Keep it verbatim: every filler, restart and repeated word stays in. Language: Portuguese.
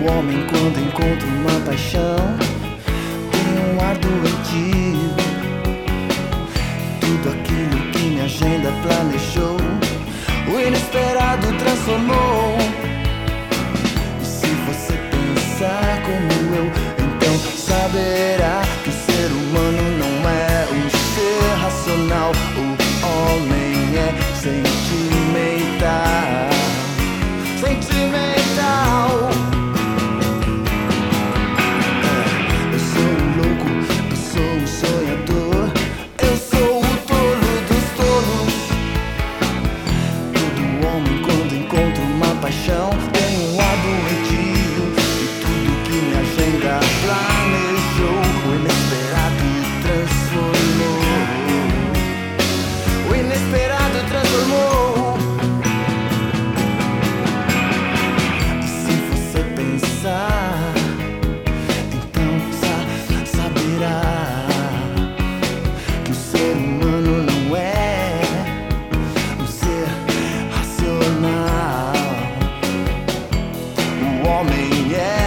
homem, quando encontra uma paixão, tem um ar doentio. Tudo aquilo que minha agenda planejou, o inesperado transformou. E se você pensar como eu, então saberá que o ser humano não é um ser racional. O homem é sentimental. Sentimental. Eu sou um louco, eu sou um sonhador, eu sou o tolo dos tolos. Todo homem, quando encontra uma paixão, tem um ar doentio. E tudo que minha agenda planejou, o inesperado transformou. O inesperado transformou. E se você pensar, então sa saberá que o ser humano não é um ser racional. O homem é